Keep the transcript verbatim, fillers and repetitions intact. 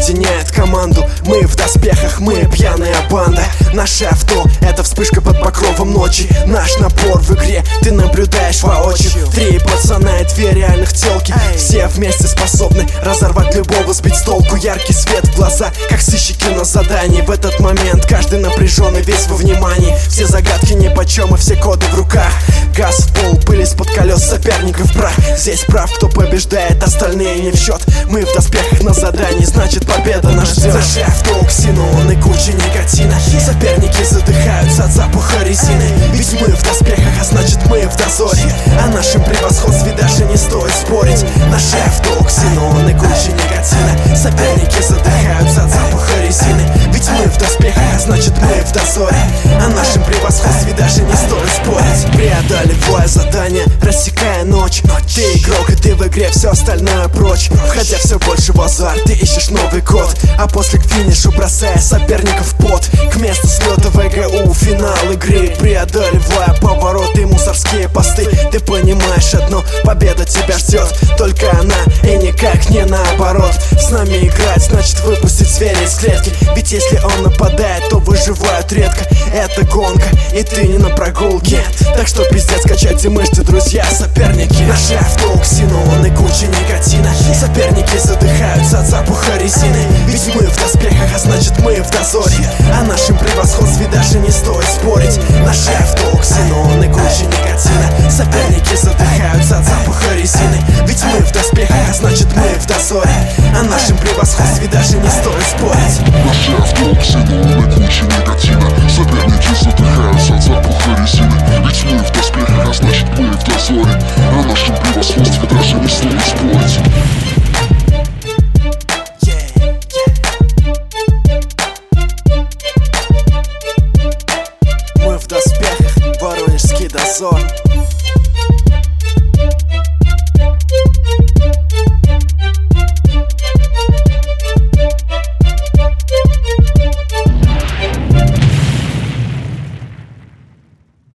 объединяет команду. Мы в доспехах, мы пьяная банда. Наше авто — это вспышка под покровом ночи. Наш напор в игре ты наблюдаешь воочию. Три пацана и две реальных тёлки, все вместе способны разорвать любого, сбить с толку. Яркий свет в глаза, как сыщики на задании. В этот момент каждый напряженный, весь во внимании. Все загадки нипочем и все коды в руках. Газ в пол, пыль из-под колес соперников прах. Здесь прав, кто побеждает, остальные не в счет. Мы в доспехах на задании, значит победа нас ждет. Зажав толк, ксенон и куча никотина. Соперники задыхаются от запаха резины. Ведь мы в доспехах, а значит мы в дозоре. О нашем превосходстве даже не стоит спорить. Наш авто, ксенон и куча никотина. Соперники задыхаются от запаха резины. Ведь мы в доспехах, а значит мы в дозоре. О нашем превосходстве даже не стоит спорить. Преодолевая задание, рассекая ночь. Ты игрок, и ты в игре, все остальное прочь. Входя все больше в азарт, ты ищешь новый код. А после к финишу бросая соперников в пот. К месту слета в ЭГУ, финал игры. Преодолевая повороты и мусорские посты. Ты понимаешь одно, победа тебя ждет. Только она и никак не наоборот. С нами играть, значит выпустить зверя из клетки. Ведь если он нападает, то выживают редко. Это гонка, и ты не на прогулке. Так что пиздец, качайте мышцы, друзья, соперники. Наш авто, ксенон и куча никотина. Соперники задыхаются от запаха резины. Ведь мы в доспехах, а значит мы в дозоре.